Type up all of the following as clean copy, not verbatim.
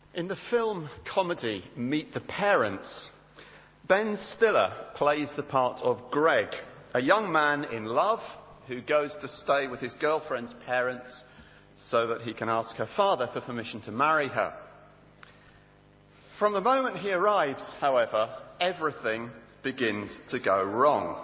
In the film comedy Meet the Parents, Ben Stiller plays the part of Greg, a young man in love who goes to stay with his girlfriend's parents so that he can ask her father for permission to marry her. From the moment he arrives, however, everything begins to go wrong.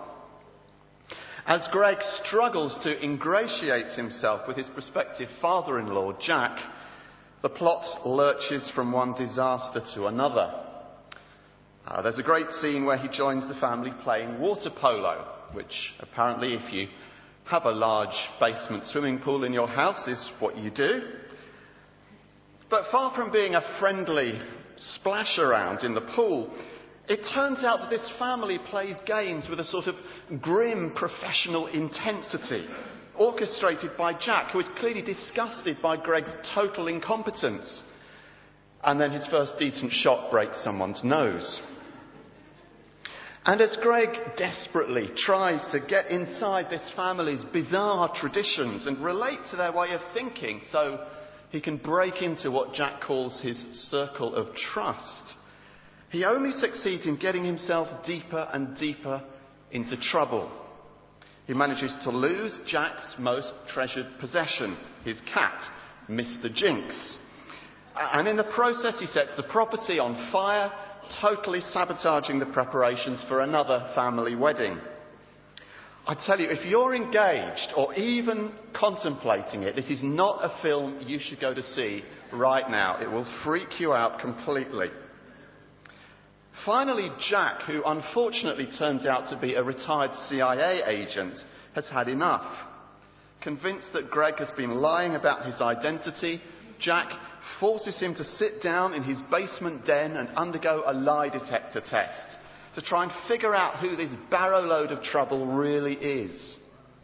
As Greg struggles to ingratiate himself with his prospective father-in-law, Jack, the plot lurches from one disaster to another. There's a great scene where he joins the family playing water polo, which apparently, if you have a large basement swimming pool in your house, is what you do. But far from being a friendly splash around in the pool, it turns out that this family plays games with a sort of grim professional intensity, orchestrated by Jack, who is clearly disgusted by Greg's total incompetence. And then his first decent shot breaks someone's nose. And as Greg desperately tries to get inside this family's bizarre traditions and relate to their way of thinking so he can break into what Jack calls his circle of trust, he only succeeds in getting himself deeper and deeper into trouble. He manages to lose Jack's most treasured possession, his cat, Mr. Jinx. And in the process, he sets the property on fire, totally sabotaging the preparations for another family wedding. I tell you, if you're engaged or even contemplating it, this is not a film you should go to see right now. It will freak you out completely. Finally, Jack, who unfortunately turns out to be a retired CIA agent, has had enough. Convinced that Greg has been lying about his identity, Jack forces him to sit down in his basement den and undergo a lie detector test to try and figure out who this barrow load of trouble really is.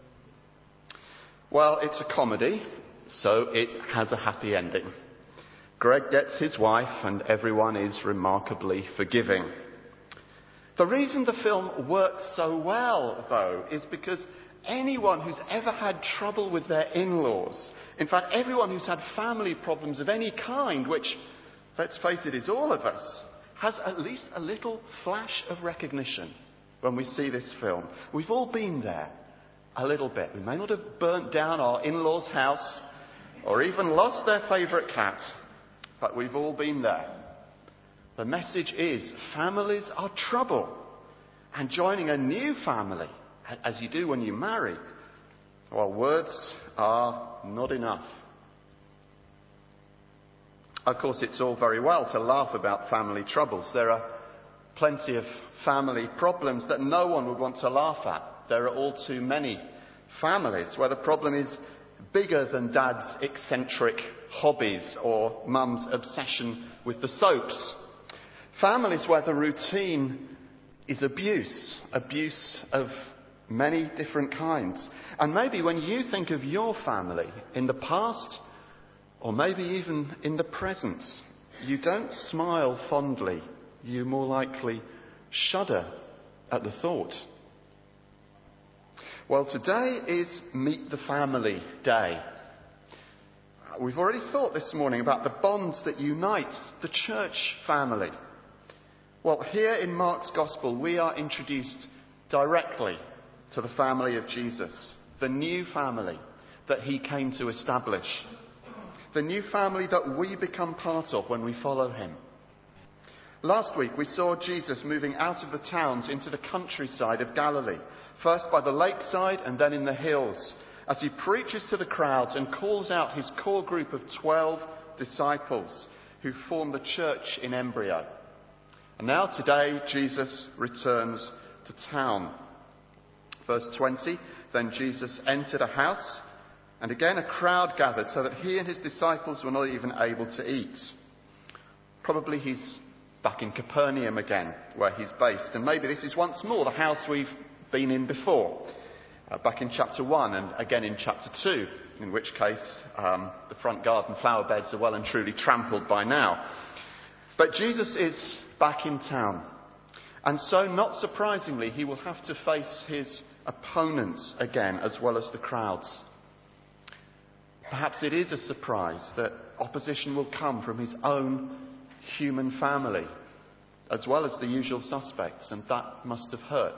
Well, it's a comedy, so it has a happy ending. Greg gets his wife and everyone is remarkably forgiving. The reason the film works so well, though, is because anyone who's ever had trouble with their in-laws, in fact, everyone who's had family problems of any kind, which, let's face it, is all of us, has at least a little flash of recognition when we see this film. We've all been there a little bit. We may not have burnt down our in-laws' house or even lost their favourite cat, but we've all been there. The message is families are trouble, and joining a new family, as you do when you marry, well, words are not enough. Of course, it's all very well to laugh about family troubles. There are plenty of family problems that no one would want to laugh at. There are all too many families where the problem is bigger than dad's eccentric hobbies or mum's obsession with the soaps. Families where the routine is abuse of many different kinds. And maybe when you think of your family in the past, or maybe even in the present, you don't smile fondly. You more likely shudder at the thought. Well, today is Meet the Family Day. We've already thought this morning about the bonds that unite the church family. Well, here in Mark's Gospel, we are introduced directly to the family of Jesus, the new family that he came to establish, the new family that we become part of when we follow him. Last week, we saw Jesus moving out of the towns into the countryside of Galilee, first by the lakeside and then in the hills, as he preaches to the crowds and calls out his core group of 12 disciples who form the church in embryo. And now today, Jesus returns to town. Verse 20, then Jesus entered a house, and again a crowd gathered so that he and his disciples were not even able to eat. Probably he's back in Capernaum again, where he's based. And maybe this is once more the house we've been in before, back in chapter 1 and again in chapter 2, in which case the front garden flower beds are well and truly trampled by now. But Jesus is back in town. And so, not surprisingly, he will have to face his opponents again, as well as the crowds. Perhaps it is a surprise that opposition will come from his own human family, as well as the usual suspects, and that must have hurt.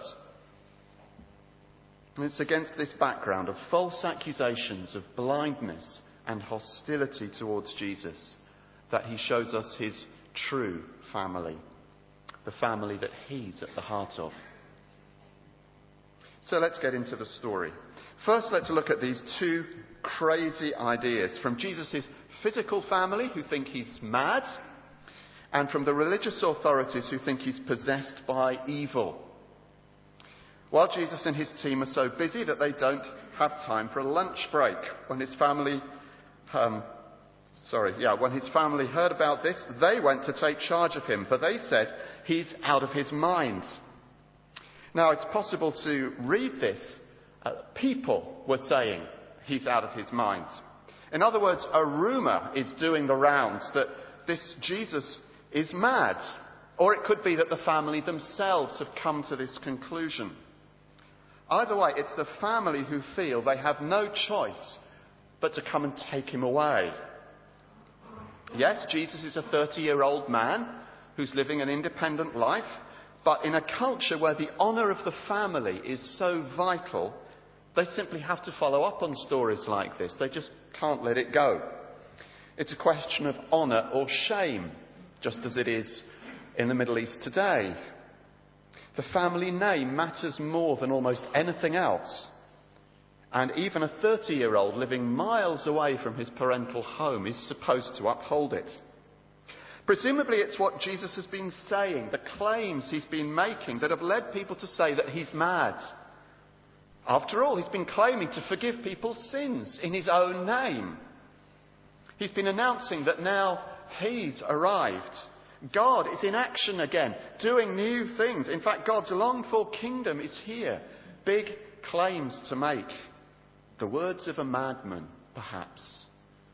And it's against this background of false accusations of blindness and hostility towards Jesus that he shows us his true family, the family that he's at the heart of. So let's get into the story. First, let's look at these two crazy ideas from Jesus' physical family, who think he's mad, and from the religious authorities who think he's possessed by evil. While Jesus and his team are so busy that they don't have time for a lunch break. When his family heard about this, they went to take charge of him, but they said he's out of his mind. Now, it's possible to read this. People were saying he's out of his mind. In other words, a rumour is doing the rounds that this Jesus is mad. Or it could be that the family themselves have come to this conclusion. Either way, it's the family who feel they have no choice but to come and take him away. Yes, Jesus is a 30-year-old man who's living an independent life, but in a culture where the honour of the family is so vital, they simply have to follow up on stories like this. They just can't let it go. It's a question of honour or shame, just as it is in the Middle East today. The family name matters more than almost anything else. And even a 30-year-old living miles away from his parental home is supposed to uphold it. Presumably it's what Jesus has been saying, the claims he's been making that have led people to say that he's mad. After all, he's been claiming to forgive people's sins in his own name. He's been announcing that now he's arrived. God is in action again, doing new things. In fact, God's longed-for kingdom is here. Big claims to make. The words of a madman, perhaps.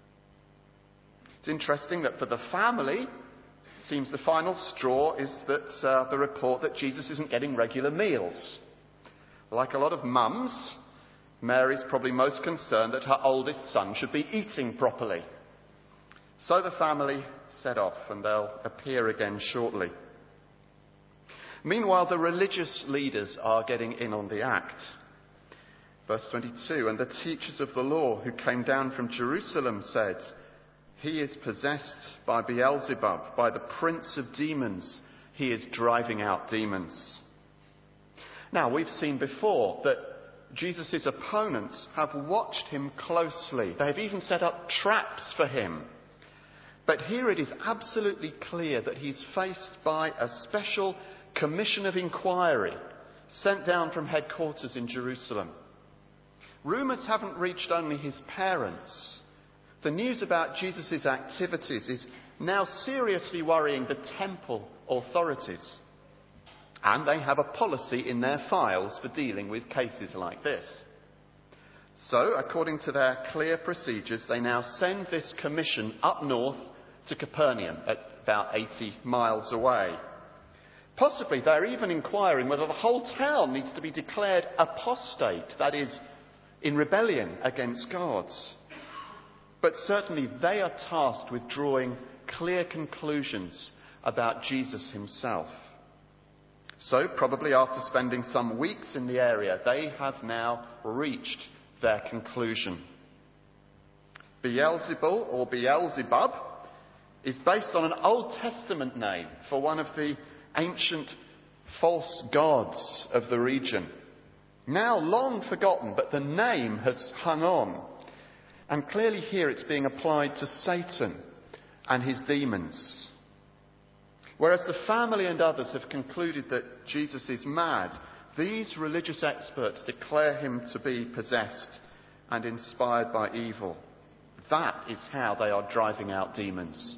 It's interesting that for the family, it seems the final straw is that the report that Jesus isn't getting regular meals. Like a lot of mums, Mary's probably most concerned that her oldest son should be eating properly. So the family set off, and they'll appear again shortly. Meanwhile, the religious leaders are getting in on the act. Verse 22, and the teachers of the law who came down from Jerusalem said, he is possessed by Beelzebub, by the prince of demons. He is driving out demons. Now, we've seen before that Jesus' opponents have watched him closely. They have even set up traps for him. But here it is absolutely clear that he's faced by a special commission of inquiry sent down from headquarters in Jerusalem. Rumours haven't reached only his parents. The news about Jesus' activities is now seriously worrying the temple authorities. And they have a policy in their files for dealing with cases like this. So, according to their clear procedures, they now send this commission up north to Capernaum, at about 80 miles away. Possibly they're even inquiring whether the whole town needs to be declared apostate, that is, in rebellion against God. But certainly they are tasked with drawing clear conclusions about Jesus himself. So, probably after spending some weeks in the area, they have now reached their conclusion. Beelzebul, or Beelzebub, is based on an Old Testament name for one of the ancient false gods of the region. Now long forgotten, but the name has hung on. And clearly here it's being applied to Satan and his demons. Whereas the family and others have concluded that Jesus is mad, these religious experts declare him to be possessed and inspired by evil. That is how they are driving out demons.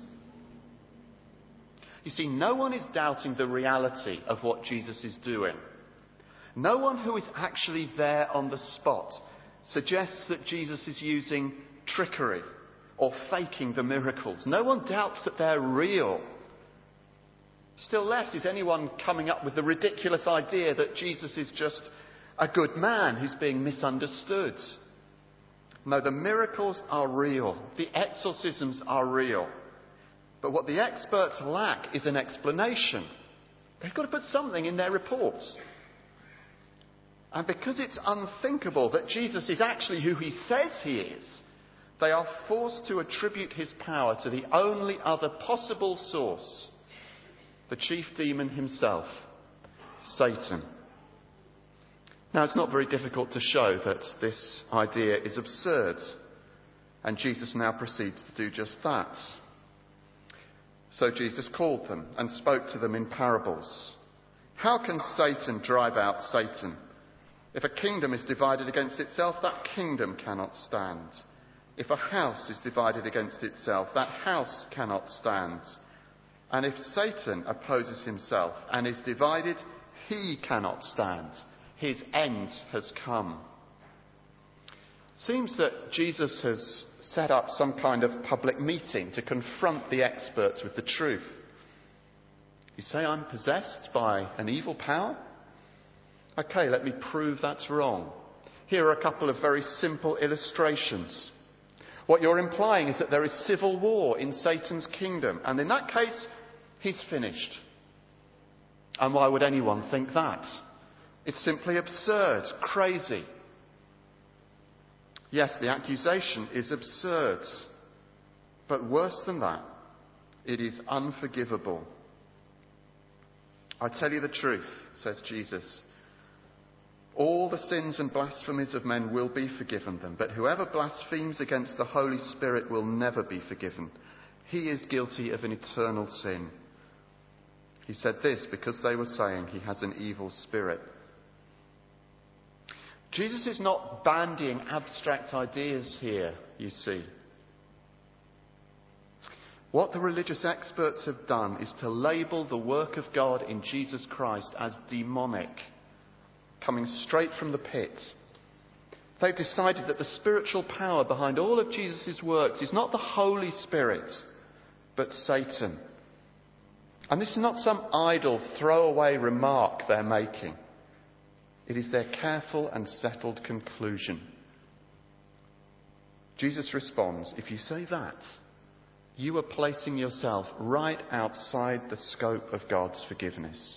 You see, no one is doubting the reality of what Jesus is doing. No one who is actually there on the spot suggests that Jesus is using trickery or faking the miracles. No one doubts that they're real. Still less is anyone coming up with the ridiculous idea that Jesus is just a good man who's being misunderstood. No, the miracles are real. The exorcisms are real. But what the experts lack is an explanation. They've got to put something in their reports. And because it's unthinkable that Jesus is actually who he says he is, they are forced to attribute his power to the only other possible source, the chief demon himself, Satan. Now, it's not very difficult to show that this idea is absurd, and Jesus now proceeds to do just that. So Jesus called them and spoke to them in parables. How can Satan drive out Satan? If a kingdom is divided against itself, that kingdom cannot stand. If a house is divided against itself, that house cannot stand. And if Satan opposes himself and is divided, he cannot stand. His end has come. Seems that Jesus has set up some kind of public meeting to confront the experts with the truth. You say I'm possessed by an evil power? Okay, let me prove that's wrong. Here are a couple of very simple illustrations. What you're implying is that there is civil war in Satan's kingdom, and in that case, he's finished. And why would anyone think that? It's simply absurd, crazy. Yes, the accusation is absurd, but worse than that, it is unforgivable. I tell you the truth, says Jesus. All the sins and blasphemies of men will be forgiven them, but whoever blasphemes against the Holy Spirit will never be forgiven. He is guilty of an eternal sin. He said this because they were saying he has an evil spirit. Jesus is not bandying abstract ideas here, you see. What the religious experts have done is to label the work of God in Jesus Christ as demonic, coming straight from the pit. They've decided that the spiritual power behind all of Jesus' works is not the Holy Spirit, but Satan. And this is not some idle throwaway remark they're making. It is their careful and settled conclusion. Jesus responds, if you say that, you are placing yourself right outside the scope of God's forgiveness.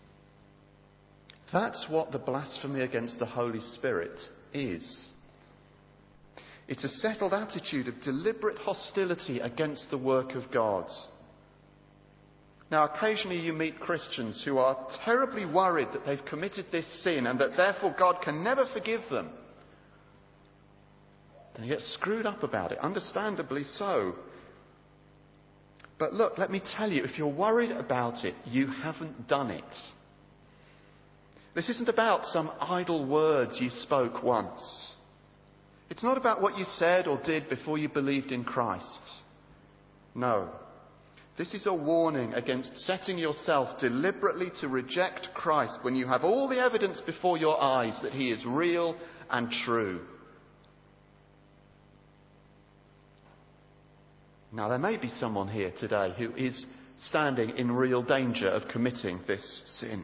That's what the blasphemy against the Holy Spirit is. It's a settled attitude of deliberate hostility against the work of God. Now, occasionally you meet Christians who are terribly worried that they've committed this sin and that therefore God can never forgive them. They get screwed up about it, understandably so. But look, let me tell you, if you're worried about it, you haven't done it. This isn't about some idle words you spoke once. It's not about what you said or did before you believed in Christ. No. This is a warning against setting yourself deliberately to reject Christ when you have all the evidence before your eyes that he is real and true. Now, there may be someone here today who is standing in real danger of committing this sin.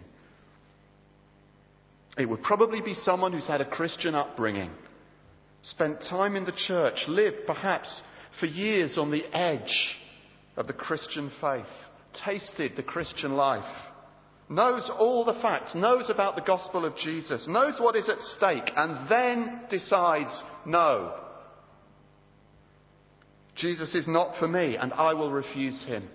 It would probably be someone who's had a Christian upbringing, spent time in the church, lived perhaps for years on the edge of the Christian faith, tasted the Christian life, knows all the facts, knows about the gospel of Jesus, knows what is at stake, and then decides, no, Jesus is not for me, and I will refuse him.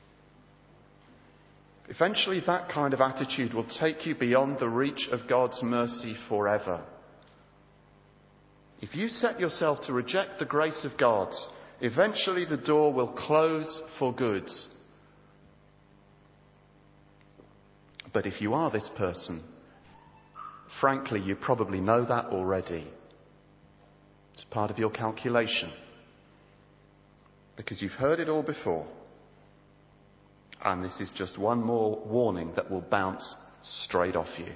Eventually, that kind of attitude will take you beyond the reach of God's mercy forever. If you set yourself to reject the grace of God, eventually the door will close for good. But if you are this person, frankly, you probably know that already. It's part of your calculation. Because you've heard it all before. And this is just one more warning that will bounce straight off you.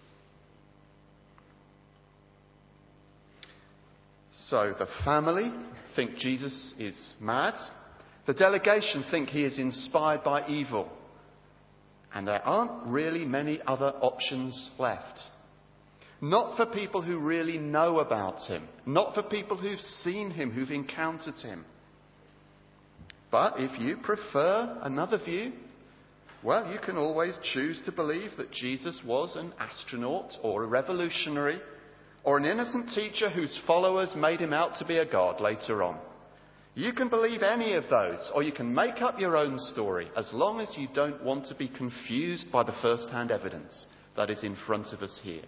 So the family think Jesus is mad. The delegation think he is inspired by evil. And there aren't really many other options left. Not for people who really know about him. Not for people who've seen him, who've encountered him. But if you prefer another view, well, you can always choose to believe that Jesus was an astronaut or a revolutionary or an innocent teacher whose followers made him out to be a god later on. You can believe any of those, or you can make up your own story, as long as you don't want to be confused by the first-hand evidence that is in front of us here.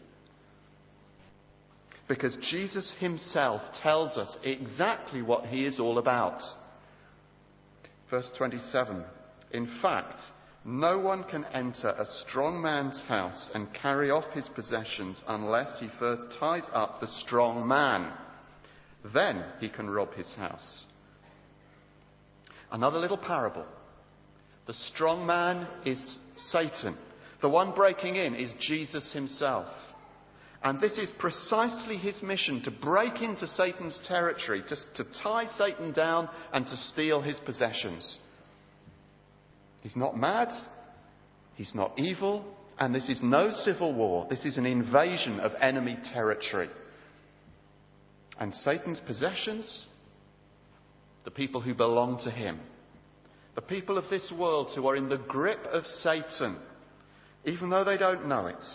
Because Jesus himself tells us exactly what he is all about. Verse 27, in fact, no one can enter a strong man's house and carry off his possessions unless he first ties up the strong man. Then he can rob his house. Another little parable. The strong man is Satan. The one breaking in is Jesus himself. And this is precisely his mission, to break into Satan's territory, to tie Satan down and to steal his possessions. He's not mad, he's not evil, and this is no civil war. This is an invasion of enemy territory. And Satan's possessions? The people who belong to him. The people of this world who are in the grip of Satan, even though they don't know it.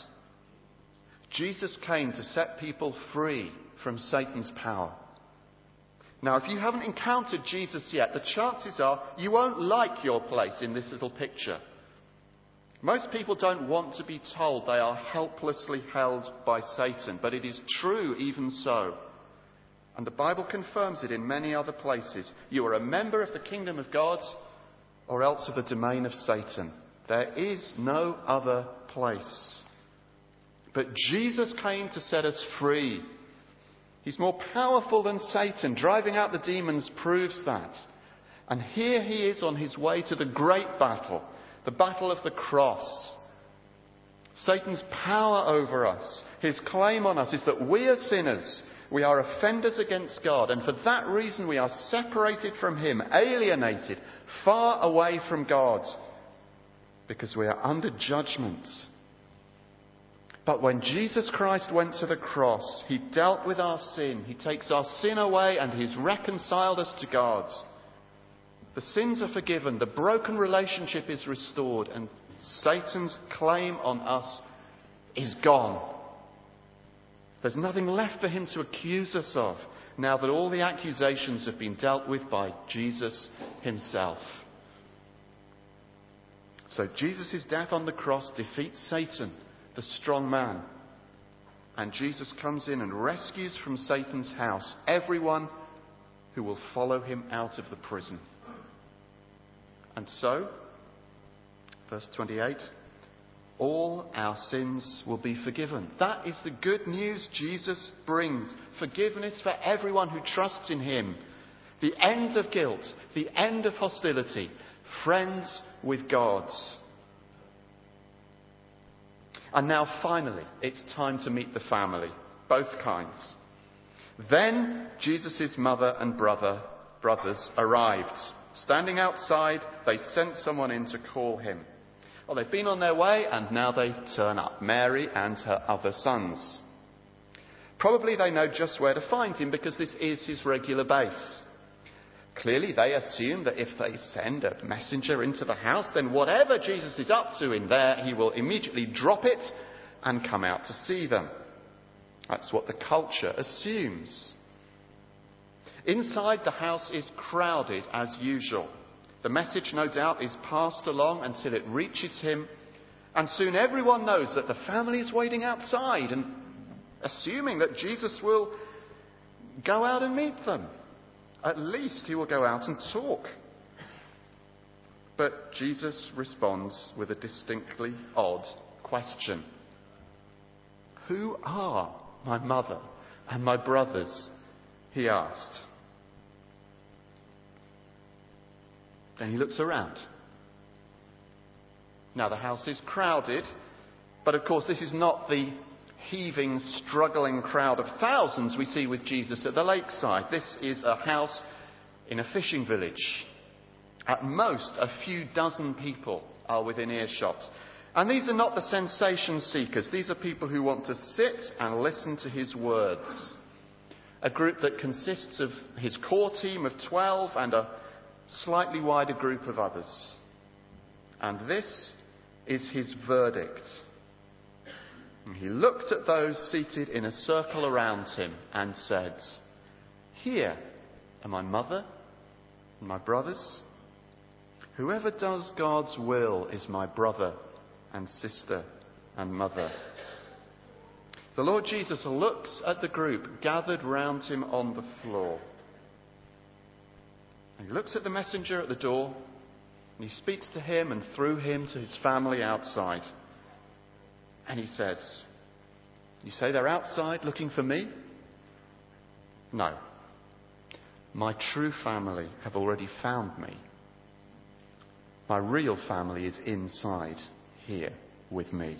Jesus came to set people free from Satan's power. Now, if you haven't encountered Jesus yet, the chances are you won't like your place in this little picture. Most people don't want to be told they are helplessly held by Satan, but it is true even so. And the Bible confirms it in many other places. You are a member of the kingdom of God, or else of the domain of Satan. There is no other place. But Jesus came to set us free. He's more powerful than Satan. Driving out the demons proves that. And here he is on his way to the great battle, the battle of the cross. Satan's power over us, his claim on us, is that we are sinners. We are offenders against God, and for that reason we are separated from him, alienated, far away from God, because we are under judgment. But when Jesus Christ went to the cross, he dealt with our sin. He takes our sin away and he's reconciled us to God. The sins are forgiven, the broken relationship is restored, and Satan's claim on us is gone. There's nothing left for him to accuse us of, now that all the accusations have been dealt with by Jesus himself. So Jesus' death on the cross defeats Satan, the strong man. And Jesus comes in and rescues from Satan's house everyone who will follow him out of the prison. And so, verse 28, all our sins will be forgiven. That is the good news Jesus brings. Forgiveness for everyone who trusts in him. The end of guilt, the end of hostility, friends with God. And now finally, it's time to meet the family, both kinds. Then Jesus' mother and brothers arrived. Standing outside, they sent someone in to call him. Well, they've been on their way and now they turn up, Mary and her other sons. Probably they know just where to find him because this is his regular base. Clearly they assume that if they send a messenger into the house, then whatever Jesus is up to in there, he will immediately drop it and come out to see them. That's what the culture assumes. Inside, the house is crowded as usual. The message, no doubt, is passed along until it reaches him, and soon everyone knows that the family is waiting outside and assuming that Jesus will go out and meet them. At least he will go out and talk. But Jesus responds with a distinctly odd question. Who are my mother and my brothers? He asked. Then he looks around. Now the house is crowded, but of course this is not the heaving, struggling crowd of thousands we see with Jesus at the lakeside. This is a house in a fishing village. At most, a few dozen people are within earshot. And these are not the sensation seekers. These are people who want to sit and listen to his words. A group that consists of his core team of 12 and a slightly wider group of others. And this is his verdict. And he looked at those seated in a circle around him and said, "Here are my mother and my brothers. Whoever does God's will is my brother and sister and mother." The Lord Jesus looks at the group gathered round him on the floor. And he looks at the messenger at the door, and he speaks to him and through him to his family outside. And he says, "You say they're outside looking for me? No. My true family have already found me. My real family is inside here with me."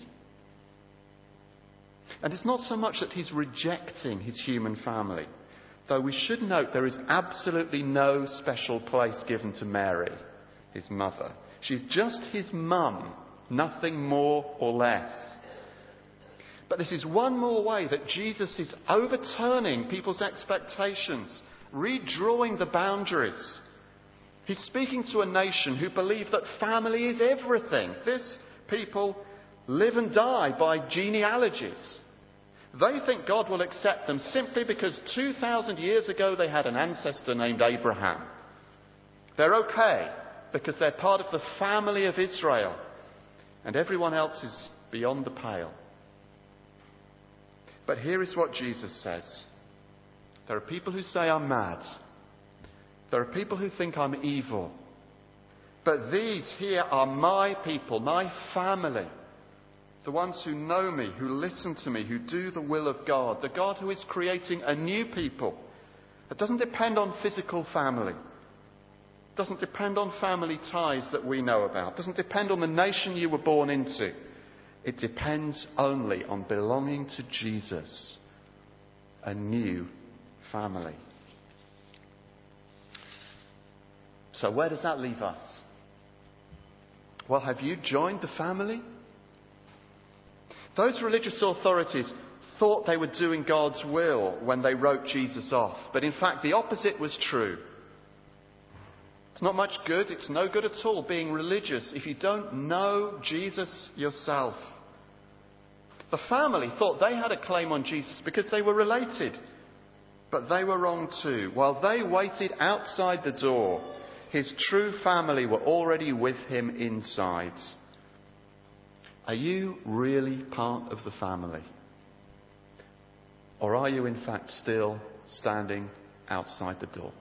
And it's not so much that he's rejecting his human family, though we should note there is absolutely no special place given to Mary, his mother. She's just his mum, nothing more or less. But this is one more way that Jesus is overturning people's expectations, redrawing the boundaries. He's speaking to a nation who believe that family is everything. This people live and die by genealogies. They think God will accept them simply because 2,000 years ago they had an ancestor named Abraham. They're okay because they're part of the family of Israel, and everyone else is beyond the pale. But here is what Jesus says. There are people who say I'm mad. There are people who think I'm evil. But these here are my people, my family. The ones who know me, who listen to me, who do the will of God. The God who is creating a new people. It doesn't depend on physical family. It doesn't depend on family ties that we know about. It doesn't depend on the nation you were born into. It depends only on belonging to Jesus. A new family. So where does that leave us? Well, have you joined the family? Those religious authorities thought they were doing God's will when they wrote Jesus off. But in fact, the opposite was true. It's not much good. It's no good at all being religious if you don't know Jesus yourself. The family thought they had a claim on Jesus because they were related. But they were wrong too. While they waited outside the door, his true family were already with him inside. Are you really part of the family? Or are you in fact still standing outside the door?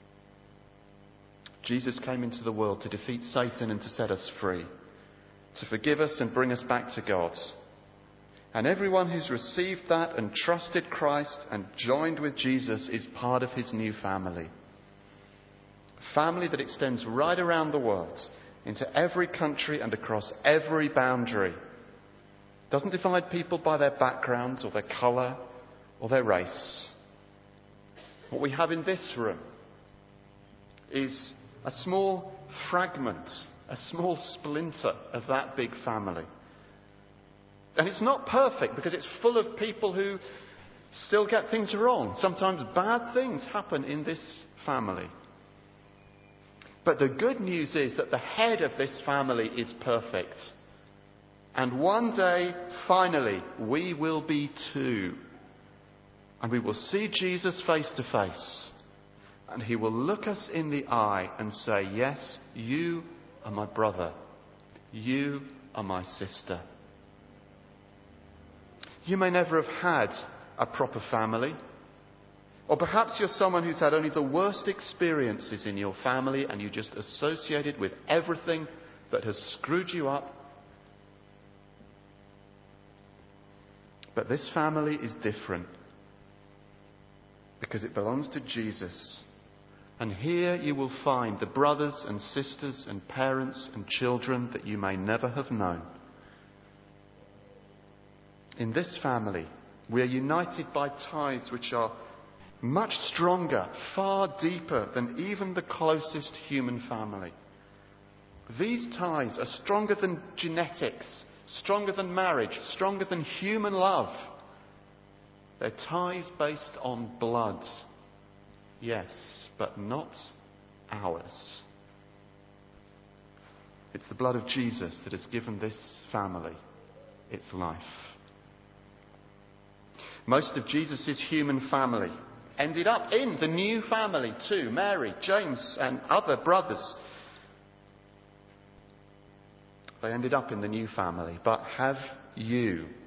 Jesus came into the world to defeat Satan and to set us free, to forgive us and bring us back to God. And everyone who's received that and trusted Christ and joined with Jesus is part of his new family. A family that extends right around the world, into every country and across every boundary. Doesn't divide people by their backgrounds or their colour or their race. What we have in this room is a small fragment, a small splinter of that big family. And it's not perfect because it's full of people who still get things wrong. Sometimes bad things happen in this family. But the good news is that the head of this family is perfect. And one day, finally, we will be too. And we will see Jesus face to face. And he will look us in the eye and say, "Yes, you are my brother. You are my sister." You may never have had a proper family. Or perhaps you're someone who's had only the worst experiences in your family and you just associate it with everything that has screwed you up. But this family is different because it belongs to Jesus. And here you will find the brothers and sisters and parents and children that you may never have known. In this family, we are united by ties which are much stronger, far deeper than even the closest human family. These ties are stronger than genetics, stronger than marriage, stronger than human love. They're ties based on blood. Yes, but not ours. It's the blood of Jesus that has given this family its life. Most of Jesus' human family ended up in the new family too. Mary, James and other brothers. They ended up in the new family. But have you